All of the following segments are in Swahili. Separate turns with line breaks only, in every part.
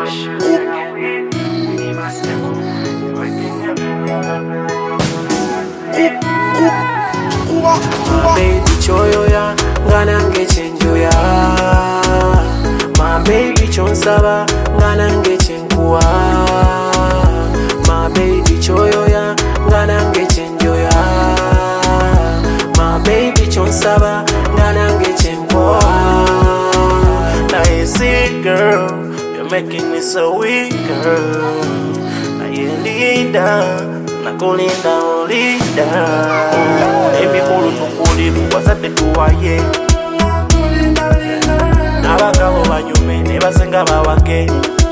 My baby choyo ya nganange chenjo ya. My baby chonsaba nganange chenkuwa. My baby choyo ya nganange chenjo ya. My baby chonsaba nganange chenkuwa. Now you see girl, you're making me so weak girl. Now you leader, nakulinda ulida. Emi kulu tukuli wasate tuwaye. Nabagabo banyume nebasenga bawake.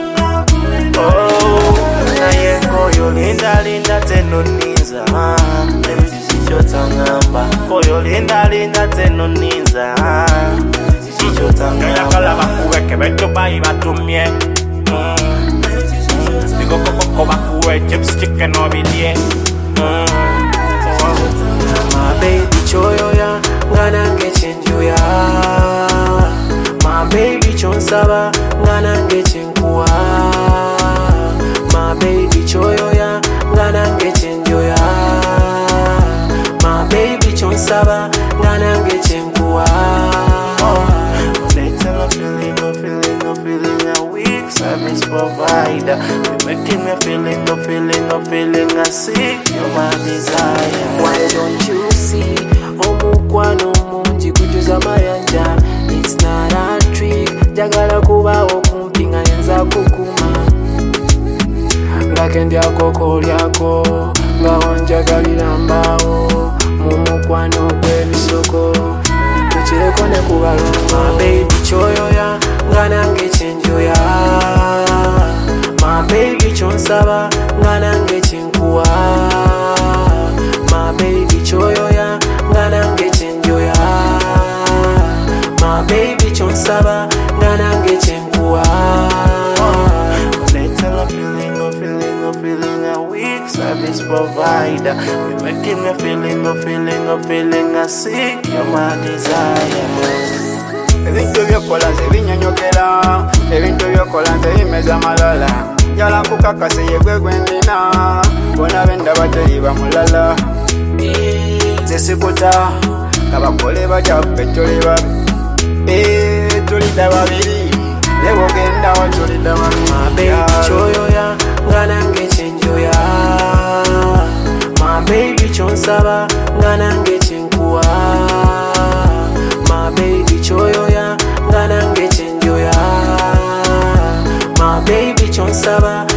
Oh, naye koyo linda linda teno niza. Nebisisho tangamba. Koyo linda linda teno niza. Nebisisho tangamba. Kala bakuweke beto bayi batumye. Digo koko bakuwe chips chicken obidie. My baby choyo ya nganange chenjo ya. My baby chonsaba nganange chenkuwa. My baby choyo ya nganange chenjo ya. My baby chonsaba nganange chenkuwa. I'm feeling a weak service provider. You're making me feeling a sick. You're my desire. Why don't you see? Omukwano mungi kujuza mayanja. It's not a trick. Jagala kuba okumpi nga yenza kukuma. Ngake ndyako lyako nga wanjagalira mbaawo. Mumukwano gw'ebisoko tukireko ne kubalongo. My baby choyo ya nganange chenjo ya. My baby chonsaba nganange chenkuwa. My baby choyo ya nganange chenjo ya. My baby chonsaba nganange chenkuwa. Feeling a weak service provider. You're making me feeling a sick. You're my desire.
Ebintu byokola nze binyonyokera, ebintu byokola nze bimeza malala. Njala nkukakase yegwe gwendina, bona bendaba teri bamulala. Nze sikuta, kabakole bajaffe tuli babi. Tulidda babiri, lebo gendawo tulidda babiri.
My baby choyo ya nganange chenjo ya. My baby chonsaba nganange chenkuwa. My baby choyo ya nganange chenjo ya. My baby chonsaba